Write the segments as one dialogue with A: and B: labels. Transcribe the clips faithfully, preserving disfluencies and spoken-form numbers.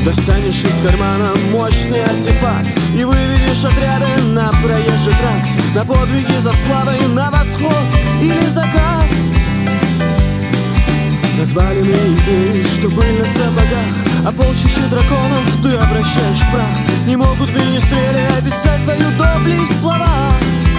A: Достанешь из кармана мощный артефакт и выведешь отряды на проезжий тракт, на подвиги за славой, на восход или закат. Развалины империи, что пыль на сапогах, а полчища драконов ты обращаешь в прах. Не могут министрели описать твою доблесть в словах.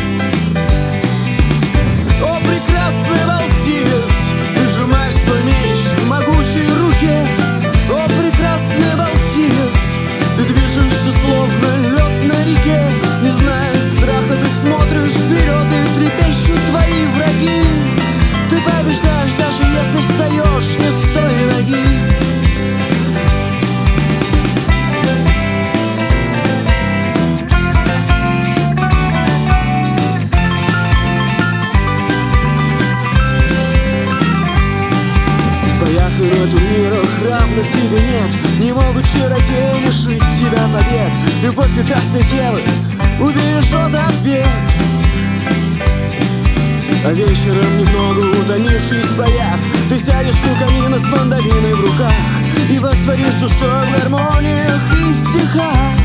A: О, прекрасный волчиец, ты сжимаешь свой меч в могучей руке. О, прекрасный волчиец, ты движешься словно лед на реке. Не зная страха, ты смотришь вперед, и трепещут твои враги. Ты побеждаешь, даже если встаешь не с той ноги. В боях и на турнирах равных тебе нет. Не могут чародеи лишить тебя побед. Любовь прекрасной девы убережет от бед. А вечером, немного утомившись в боях, ты сядешь у камина с мандолиной в руках и воспаришь душой в гармониях и стихах.